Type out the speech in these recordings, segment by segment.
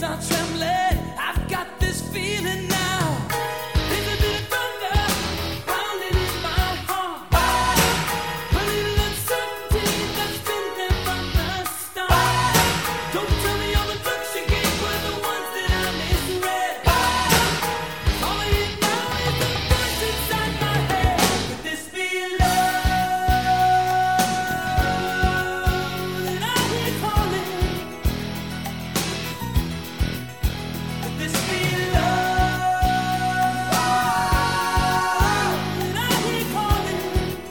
start trembling. I've got this feeling now. There's a bit of thunder pounding in my heart. A little uncertainty that's been there from the start. Don't tell me all the looks you gave were the ones that I misread. All I hear now is the voice inside my head. Could this be love that I hear calling? Could this be love that I hear calling?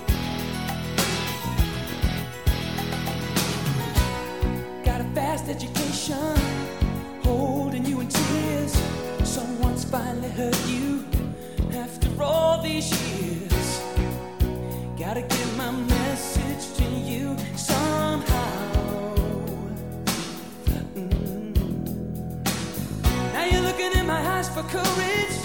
Got a fast education, holding you in tears. Someone's finally hurt you after all these years. Gotta get my message to you somehow. Now you're looking in my eyes for courage.